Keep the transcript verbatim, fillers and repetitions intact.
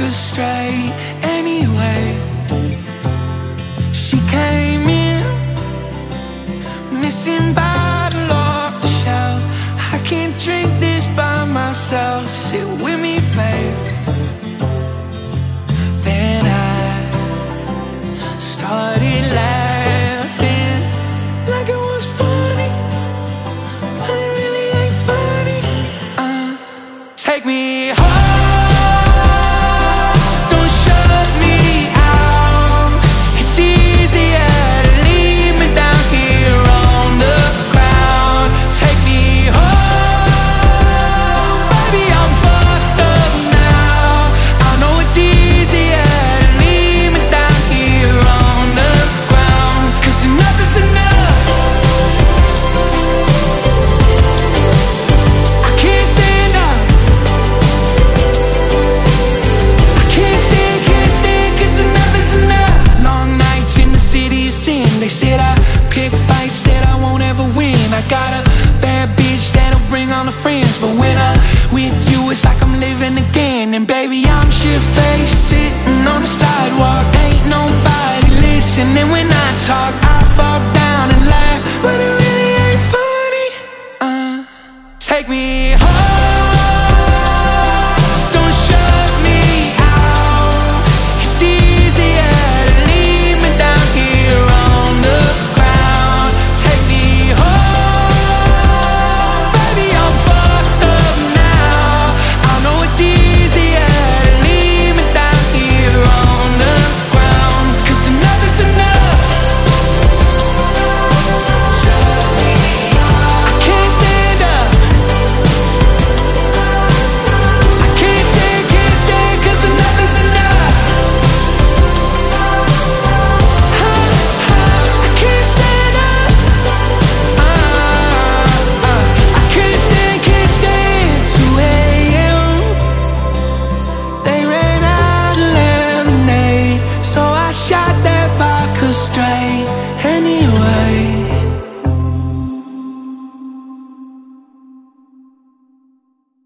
astray anyway. She came in, missing bottle off the shelf. I can't drink this by myself. Sit with me, babe. Then I started laughing like it was funny, but it really ain't funny. uh, Take me home, don't shut me out. It's easier to leave me down here on the ground. Take me home, baby, I'm fucked up now. I know it's easier to leave me down here on the ground, 'cause enough is enough. I can't stand up, I can't stand, can't stand, 'cause enough is enough. Long nights in the city of sin. They said I pick fights that I won't ever win. I got a bad bitch that'll bring all the friends, but when I'm with you it's like I'm living again. And baby, I'm shit-faced, sitting on the sidewalk. Ain't nobody listening when I talk. I fall down and laugh, but it really ain't funny. uh, Take me home,